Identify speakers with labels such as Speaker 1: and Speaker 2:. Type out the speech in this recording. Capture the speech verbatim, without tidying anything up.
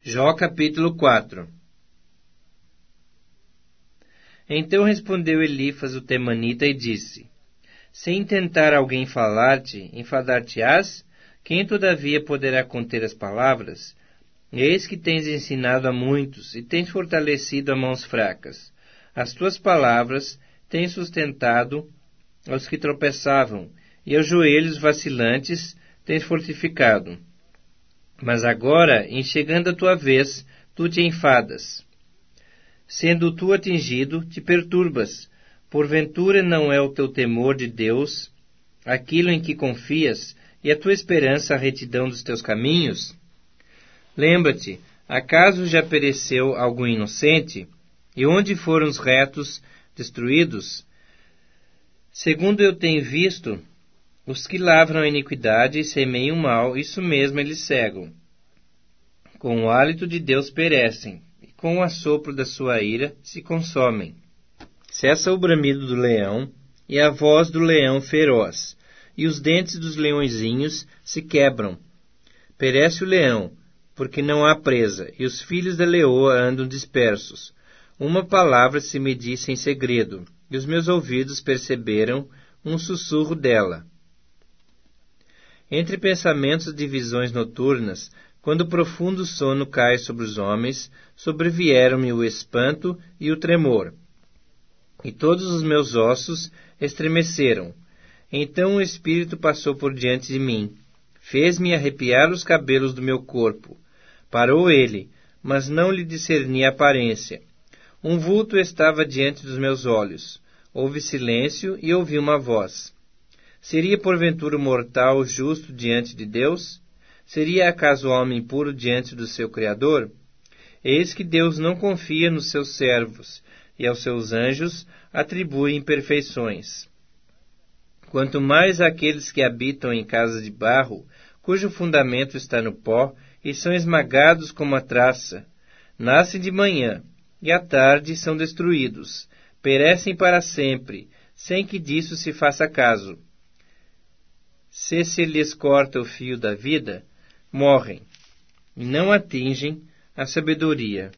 Speaker 1: Jó capítulo quatro. Então respondeu Elifas o temanita e disse: Se intentar alguém falar-te, enfadar-te-ás? Quem todavia poderá conter as palavras? Eis que tens ensinado a muitos, e tens fortalecido a mãos fracas. As tuas palavras tens sustentado aos que tropeçavam, e aos joelhos vacilantes tens fortificado. Mas agora, em chegando a tua vez, tu te enfadas. Sendo tu atingido, te perturbas. Porventura não é o teu temor de Deus, aquilo em que confias, e a tua esperança a retidão dos teus caminhos? Lembra-te, acaso já pereceu algum inocente? E onde foram os retos destruídos? Segundo eu tenho visto, os que lavram a iniquidade e semeiam o mal, isso mesmo eles cegam. Com o hálito de Deus perecem, e com o assopro da sua ira se consomem. Cessa o bramido do leão, e a voz do leão feroz, e os dentes dos leõezinhos se quebram. Perece o leão, porque não há presa, e os filhos da leoa andam dispersos. Uma palavra se me disse em segredo, e os meus ouvidos perceberam um sussurro dela. Entre pensamentos de visões noturnas, quando o profundo sono cai sobre os homens, sobrevieram-me o espanto e o tremor, e todos os meus ossos estremeceram. Então o Espírito passou por diante de mim, fez-me arrepiar os cabelos do meu corpo. Parou ele, mas não lhe discerni a aparência. Um vulto estava diante dos meus olhos. Houve silêncio e ouvi uma voz. Seria porventura o mortal justo diante de Deus? Seria acaso o homem puro diante do seu Criador? Eis que Deus não confia nos seus servos, e aos seus anjos atribui imperfeições. Quanto mais àqueles que habitam em casas de barro, cujo fundamento está no pó, e são esmagados como a traça. Nascem de manhã, e à tarde são destruídos. Perecem para sempre, sem que disso se faça caso. Se se lhes corta o fio da vida, morrem, e não atingem a sabedoria.